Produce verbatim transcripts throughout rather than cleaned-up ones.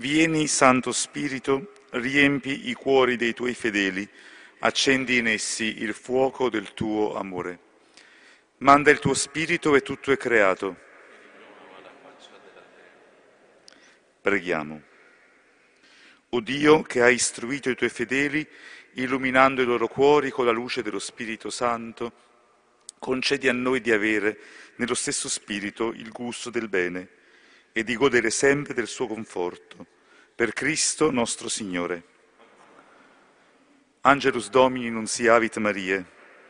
Vieni, Santo Spirito, riempi i cuori dei tuoi fedeli, accendi in essi il fuoco del tuo amore. Manda il tuo Spirito e tutto è creato. Preghiamo. O Dio, che hai istruito i tuoi fedeli, illuminando i loro cuori con la luce dello Spirito Santo, concedi a noi di avere nello stesso Spirito il gusto del bene e di godere sempre del suo conforto. Per Cristo nostro Signore. Angelus Domini nunciavit Mariae.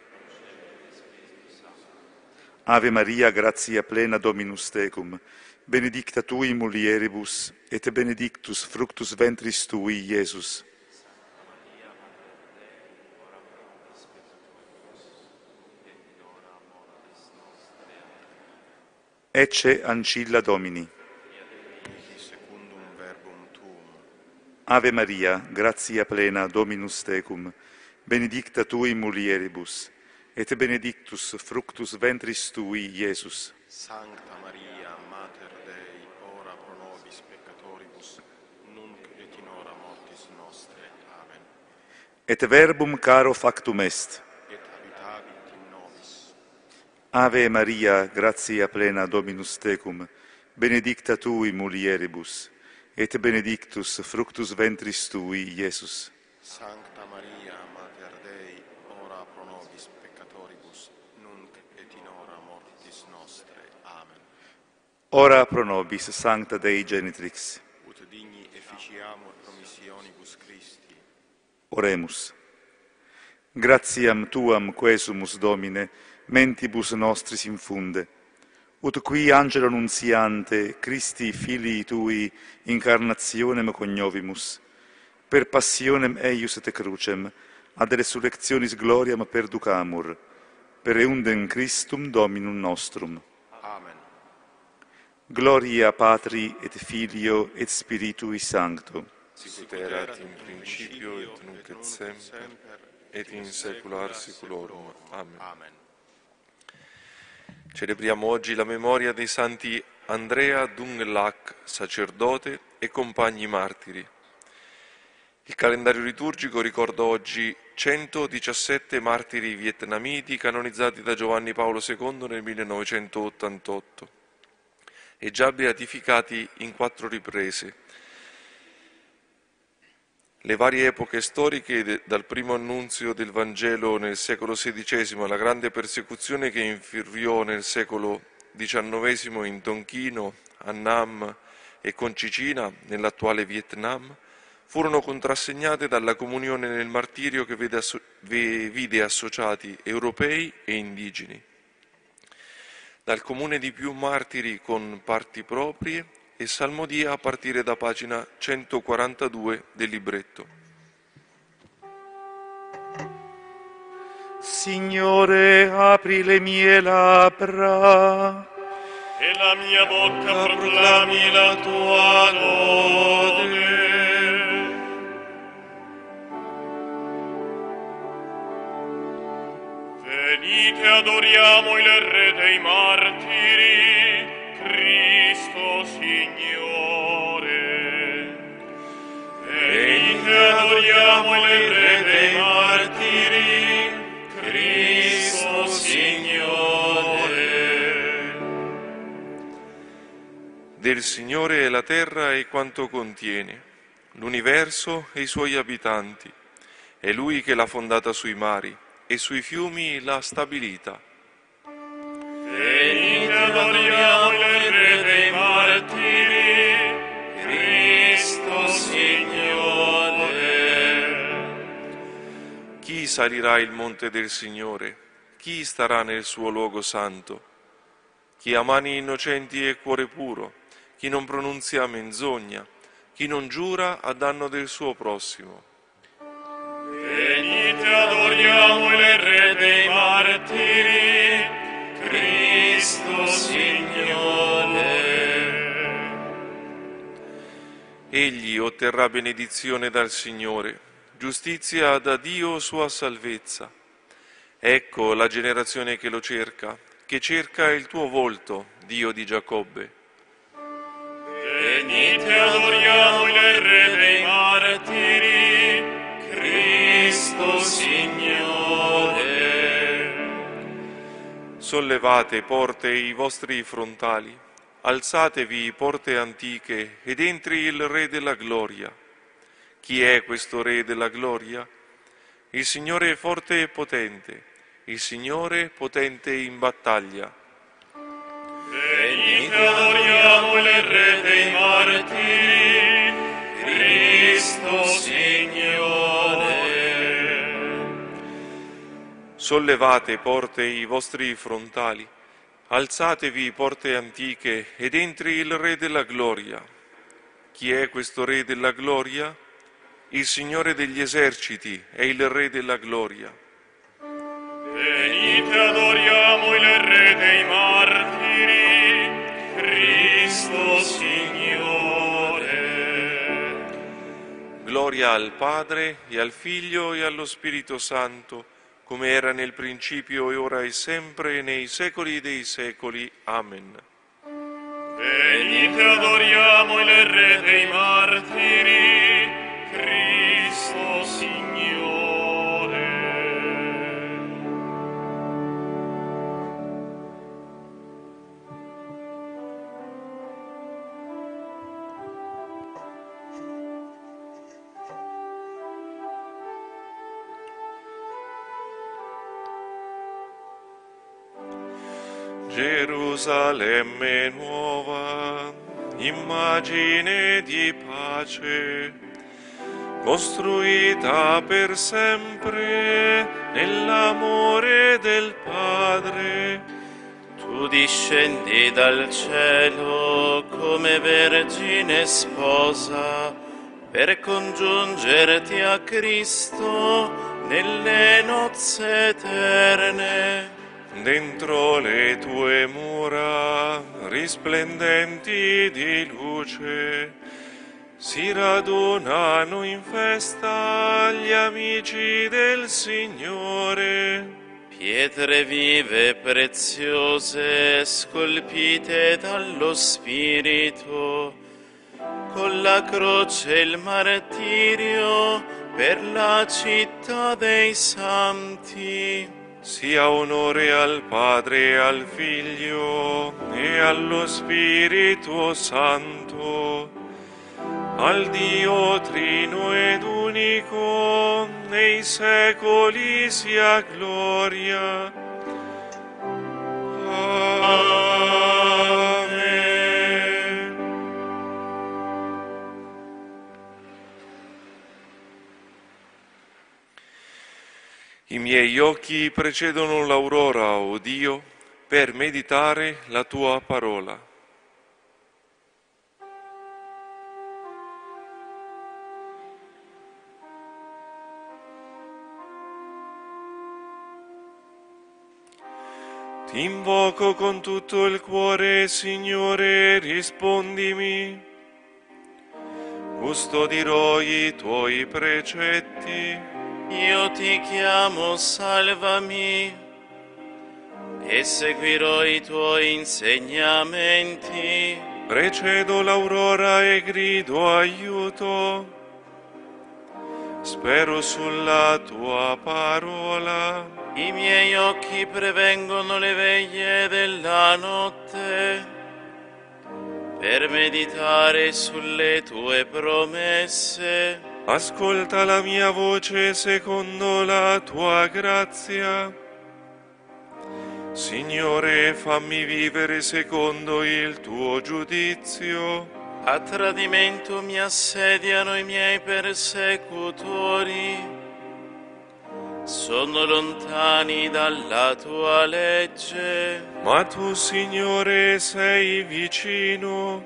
Ave Maria, gratia plena Dominus tecum, benedicta tui in mulieribus, et benedictus fructus ventris tui, Iesus. Ecce ancilla Domini. Ave Maria, gratia plena Dominus tecum, benedicta tui in mulieribus, et benedictus fructus ventris tui, Iesus. Sancta Maria, Mater Dei, ora pro nobis peccatoribus, nunc et in hora mortis nostre. Amen. Et verbum caro factum est. Et habitavit in nobis. Ave Maria, gratia plena Dominus tecum, benedicta tui in mulieribus, et benedictus fructus ventris tui, Iesus. Sancta Maria, Mater Dei, ora pro nobis peccatoribus, nunc et in hora mortis nostre. Amen. Ora pro nobis, Sancta Dei Genitrix. Ut digni efficiamur promissionibus Christi. Oremus. Gratiam Tuam quesumus, Domine, mentibus nostris infunde, ut qui angelo nunziante, Christi filii Tui, incarnationem cognovimus, per passionem eius et crucem, ad resurrectionis gloriam perducamur, per eundem Christum Dominum nostrum. Amen. Gloria Patri et Filio et Spiritui Sancto. Sicut erat in principio et nunc et semper, et in saecula saeculorum. Amen. Amen. Celebriamo oggi la memoria dei santi Andrea Dung-Lac, sacerdote e compagni martiri. Il calendario liturgico ricorda oggi centodiciassette martiri vietnamiti canonizzati da Giovanni Paolo secondo nel millenovecentottantotto e già beatificati in quattro riprese. Le varie epoche storiche, dal primo annunzio del Vangelo nel secolo sedicesimo alla grande persecuzione che infuriò nel secolo diciannovesimo in Tonchino, Annam e Concicina, nell'attuale Vietnam, furono contrassegnate dalla comunione nel martirio che vede, asso- vide associati europei e indigeni. Dal comune di più martiri con parti proprie e salmodia a partire da pagina centoquarantadue del libretto. Signore, apri le mie labbra, e la mia bocca proclami la tua lode. Venite, adoriamo il Re dei martiri, Cristo Signore. Venite, adoriamo il Re dei martiri, Cristo Signore. Del Signore è la terra e quanto contiene, l'universo e i suoi abitanti. È Lui che l'ha fondata sui mari e sui fiumi l'ha stabilita. Venite, adoriamo il Re dei martiri, Cristo Signore. Chi salirà il monte del Signore? Chi starà nel suo luogo santo? Chi ha mani innocenti e cuore puro? Chi non pronunzia menzogna? Chi non giura a danno del suo prossimo? Venite, adoriamo il Re dei martiri, Cristo Signore. Egli otterrà benedizione dal Signore, giustizia da Dio sua salvezza. Ecco la generazione che lo cerca, che cerca il tuo volto, Dio di Giacobbe. Venite, adoriamo il Re dei martiri, Cristo Signore. Sollevate, porte, i vostri frontali, alzatevi, porte antiche, ed entri il Re della gloria. Chi è questo Re della gloria? Il Signore forte e potente, il Signore potente in battaglia. Venite, adoriamo il Re dei martiri, Cristo Signore. Sollevate, porte, i vostri frontali, alzatevi, porte antiche, ed entri il Re della gloria. Chi è questo Re della gloria? Il Signore degli eserciti è il Re della gloria. Venite, adoriamo il Re dei martiri, Cristo Signore. Gloria al Padre, e al Figlio, e allo Spirito Santo, come era nel principio, e ora, e sempre, e nei secoli dei secoli. Amen. Venite, adoriamo il Re dei martiri, Cristo Signore. Gerusalemme nuova, immagine di pace, costruita per sempre nell'amore del Padre. Tu discendi dal cielo come vergine sposa per congiungerti a Cristo nelle nozze eterne. Dentro le tue mura risplendenti di luce si radunano in festa gli amici del Signore. Pietre vive e preziose scolpite dallo Spirito, con la croce e il martirio per la città dei santi. Sia onore al Padre e al Figlio e allo Spirito Santo, al Dio Trino ed unico, nei secoli sia gloria. Amen. I miei occhi precedono l'aurora, o Dio, per meditare la tua parola. Ti invoco con tutto il cuore, Signore, rispondimi. Custodirò i tuoi precetti. Io ti chiamo, salvami, e seguirò i tuoi insegnamenti. Precedo l'aurora e grido aiuto. Spero sulla tua parola. I miei occhi prevengono le veglie della notte per meditare sulle tue promesse. Ascolta la mia voce secondo la tua grazia. Signore, fammi vivere secondo il tuo giudizio. A tradimento mi assediano i miei persecutori. Sono lontani dalla tua legge. Ma tu, Signore, sei vicino.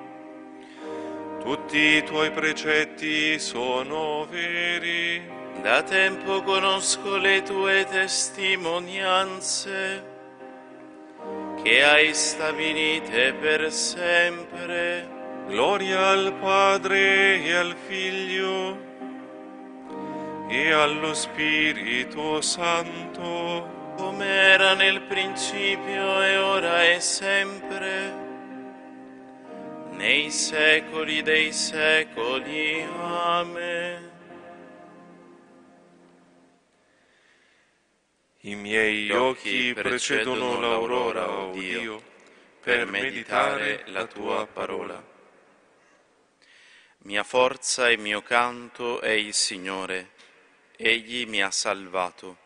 Tutti i tuoi precetti sono veri. Da tempo conosco le tue testimonianze, che hai stabilite per sempre. Gloria al Padre e al Figlio e allo Spirito Santo, come era nel principio e ora e sempre, nei secoli dei secoli. Amen. I miei occhi precedono l'aurora, o Dio, per meditare la tua parola. Mia forza e mio canto è il Signore, Egli mi ha salvato.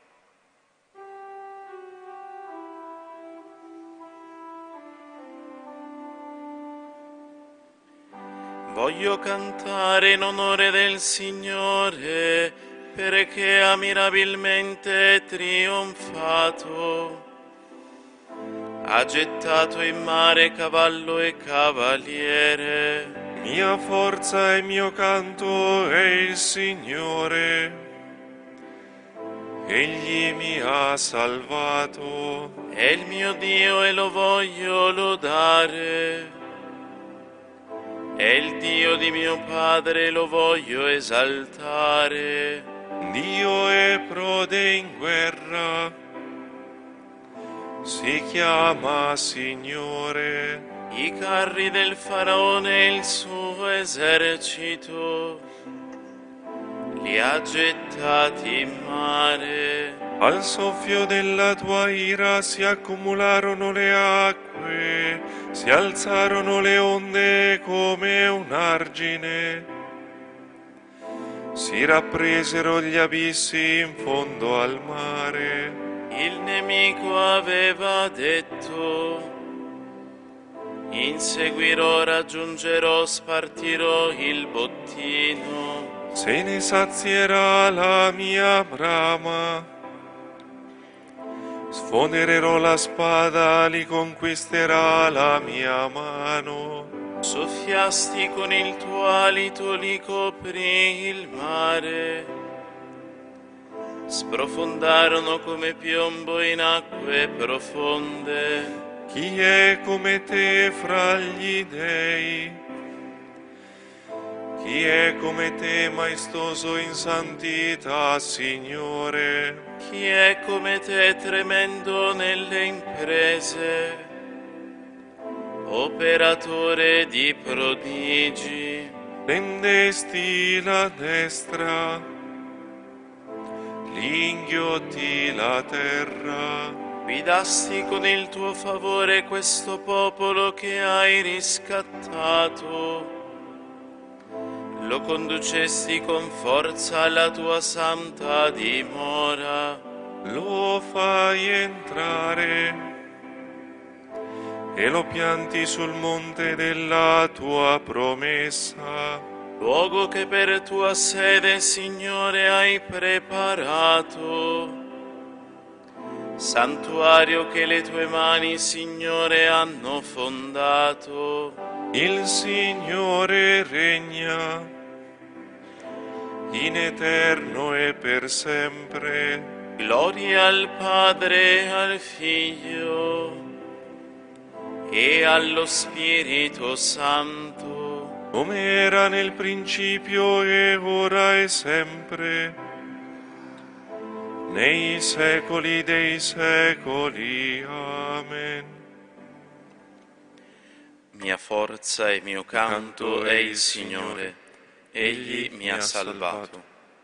Voglio cantare in onore del Signore, perché ha mirabilmente trionfato. Ha gettato in mare cavallo e cavaliere. Mia forza e mio canto è il Signore, Egli mi ha salvato. È il mio Dio e lo voglio lodare. È il Dio di mio Padre, lo voglio esaltare. Dio è prode in guerra, si chiama Signore. I carri del faraone e il suo esercito li ha gettati in mare. Al soffio della tua ira si accumularono le acque, si alzarono le onde come un argine. Si rappresero gli abissi in fondo al mare. Il nemico aveva detto: inseguirò, raggiungerò, spartirò il bottino. Se ne sazierà la mia brama, sfodererò la spada, li conquisterà la mia mano. Soffiasti con il tuo alito, li coprì il mare. Sprofondarono come piombo in acque profonde. Chi è come te fra gli dei? Chi è come te maestoso in santità, Signore? Chi è come te tremendo nelle imprese, operatore di prodigi? Tendesti la destra, li inghiotti la terra. Guidasti con il tuo favore questo popolo che hai riscattato. Lo conducesti con forza alla tua santa dimora. Lo fai entrare e lo pianti sul monte della tua promessa. Luogo che per tua sede, Signore, hai preparato. Santuario che le tue mani, Signore, hanno fondato. Il Signore regna in eterno e per sempre. Gloria al Padre e al Figlio e allo Spirito Santo, come era nel principio e ora e sempre, nei secoli dei secoli. Amen. Mia forza e mio canto è il Signore, Egli mi ha salvato.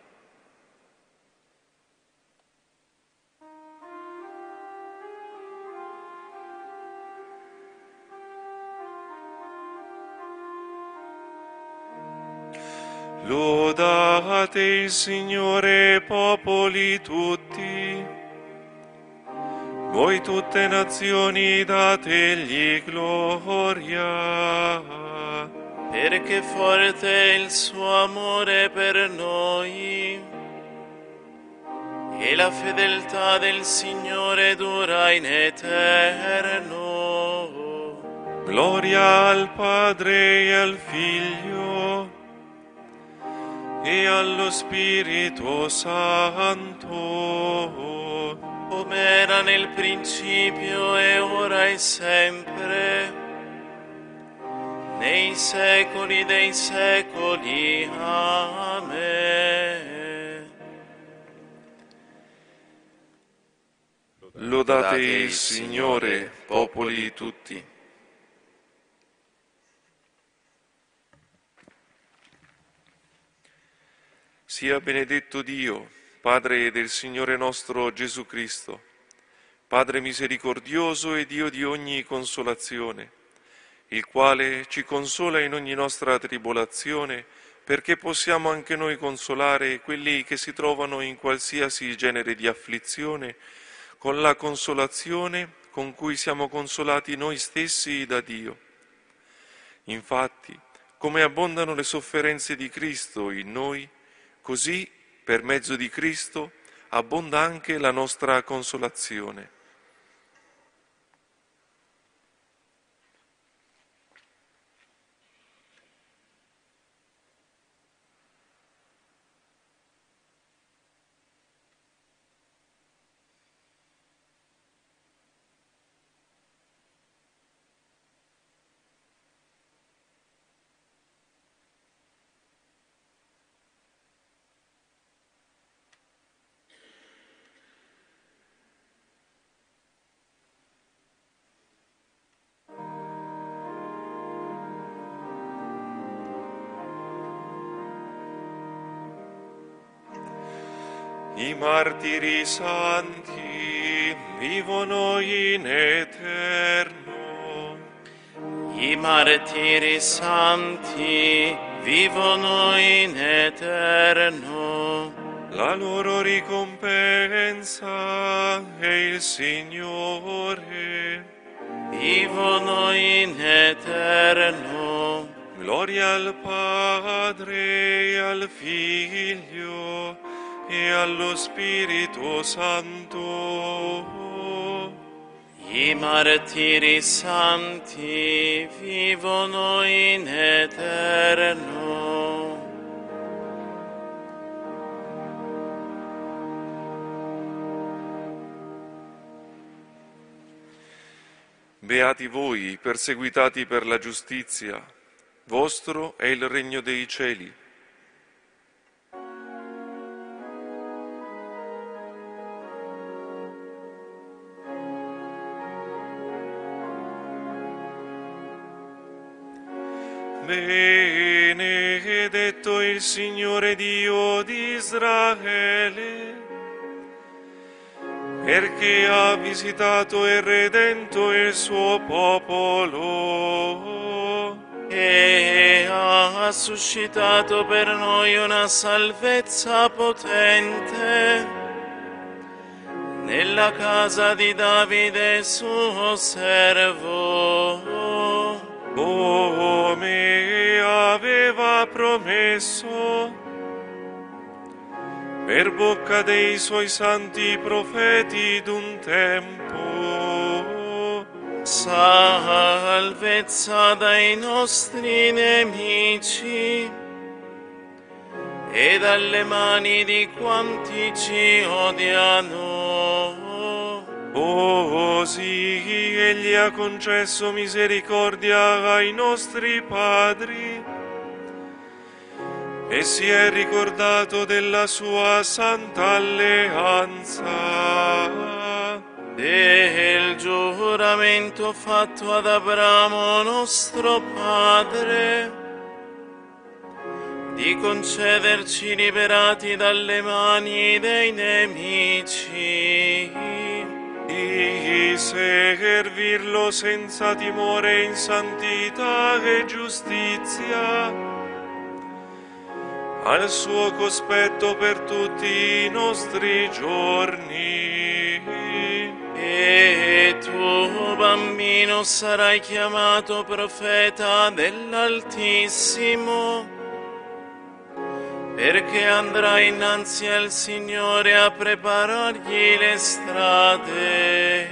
Lodate il Signore, popoli tutti, voi tutte nazioni dategli gloria. Perché forte è il suo amore per noi, e la fedeltà del Signore dura in eterno. Gloria al Padre e al Figlio e allo Spirito Santo, come era nel principio e ora e sempre, nei secoli dei secoli. Amen. Lodate il Signore, popoli tutti. Sia benedetto Dio, Padre del Signore nostro Gesù Cristo, Padre misericordioso e Dio di ogni consolazione, il quale ci consola in ogni nostra tribolazione, perché possiamo anche noi consolare quelli che si trovano in qualsiasi genere di afflizione, con la consolazione con cui siamo consolati noi stessi da Dio. Infatti, come abbondano le sofferenze di Cristo in noi, così, per mezzo di Cristo, abbonda anche la nostra consolazione. I martiri santi vivono in eterno. I martiri santi vivono in eterno. La loro ricompensa è il Signore. Vivono in eterno. Gloria al Padre e al Figlio e allo Spirito Santo. I martiri santi vivono in eterno. Beati voi, perseguitati per la giustizia, vostro è il regno dei cieli. Benedetto il Signore Dio di Israele, perché ha visitato e redento il suo popolo E ha suscitato per noi una salvezza potente nella casa di Davide suo servo, come aveva promesso per bocca dei suoi santi profeti d'un tempo. Salvezza dai nostri nemici e dalle mani di quanti ci odiano. Così egli ha concesso misericordia ai nostri padri e si è ricordato della sua santa alleanza, Del giuramento fatto ad Abramo nostro padre, di concederci liberati dalle mani dei nemici, di servirlo senza timore in santità e giustizia, al suo cospetto per tutti i nostri giorni. E tu, bambino, sarai chiamato profeta dell'Altissimo, perché andrai innanzi al Signore a preparargli le strade,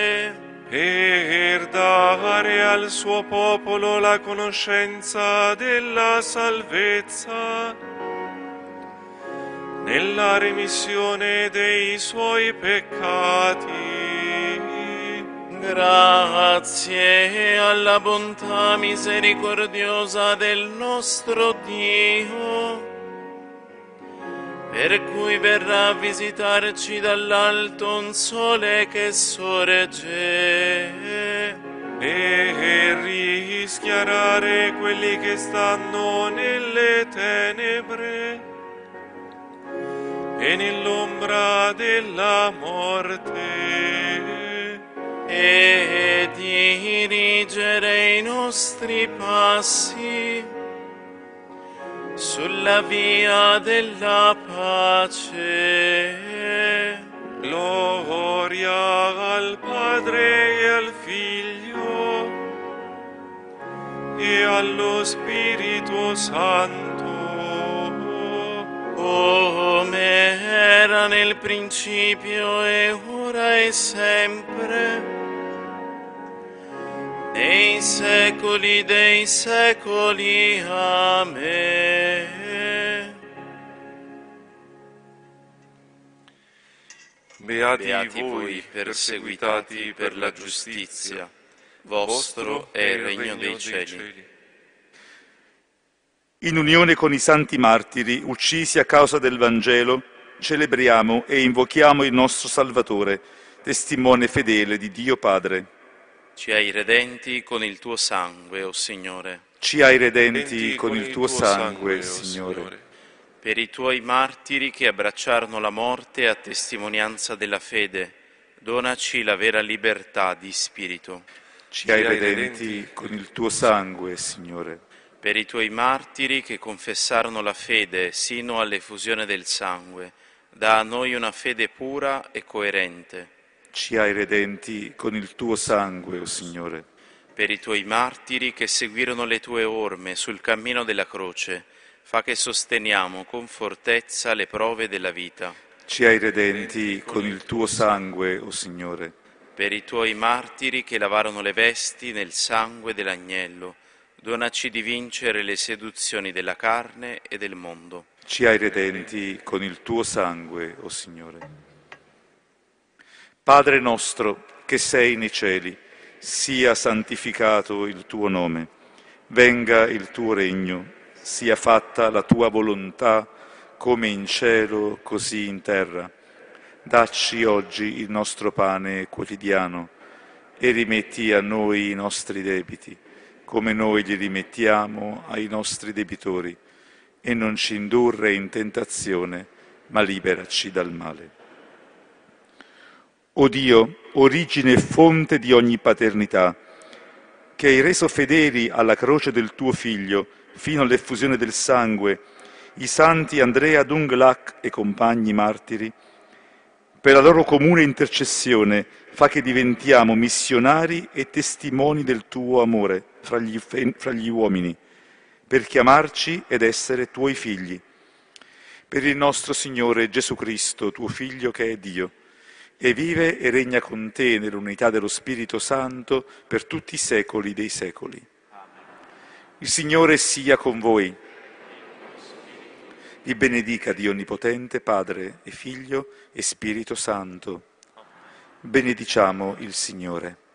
per dare al suo popolo la conoscenza della salvezza, nella remissione dei suoi peccati. Grazie alla bontà misericordiosa del nostro Dio, per cui verrà a visitarci dall'alto un sole che sorge, e rischiarare quelli che stanno nelle tenebre, e nell'ombra della morte, e dirigere i nostri passi sulla via della pace. gloria al Padre e al Figlio e allo Spirito Santo, Come era nel principio e ora e sempre, nei secoli dei secoli. Amen. Beati, Beati voi voi perseguitati per la giustizia, vostro è il regno dei cieli. In unione con i santi martiri uccisi a causa del Vangelo, celebriamo e invochiamo il nostro Salvatore, testimone fedele di Dio Padre. Ci hai redenti con il tuo sangue, o Signore. Ci hai redenti Redenti con il tuo sangue, o Signore. Per i tuoi martiri che abbracciarono la morte a testimonianza della fede, donaci la vera libertà di spirito. Ci hai redenti con il tuo sangue, Signore. Per i tuoi martiri che confessarono la fede sino all'effusione del sangue, dà a noi una fede pura e coerente. Ci hai redenti con il tuo sangue, o Signore. Per i tuoi martiri che seguirono le tue orme sul cammino della croce, fa che sosteniamo con fortezza le prove della vita. Ci hai redenti con il tuo sangue, o Signore. Per i tuoi martiri che lavarono le vesti nel sangue dell'agnello, donaci di vincere le seduzioni della carne e del mondo. Ci hai redenti con il tuo sangue, o Signore. Padre nostro, che sei nei cieli, sia santificato il tuo nome. Venga il tuo regno, sia fatta la tua volontà, come in cielo, così in terra. Dacci oggi il nostro pane quotidiano e rimetti a noi i nostri debiti, come noi li rimettiamo ai nostri debitori, e non ci indurre in tentazione, ma liberaci dal male. O Dio, origine e fonte di ogni paternità, che hai reso fedeli alla croce del tuo Figlio fino all'effusione del sangue i santi Andrea Dunglac e compagni martiri, per la loro comune intercessione fa che diventiamo missionari e testimoni del tuo amore fra gli, fra gli uomini, per chiamarci ed essere tuoi figli. Per il nostro Signore Gesù Cristo, tuo Figlio che è Dio, e vive e regna con te nell'unità dello Spirito Santo per tutti i secoli dei secoli. Il Signore sia con voi. Vi benedica Dio Onnipotente, Padre e Figlio e Spirito Santo. Benediciamo il Signore.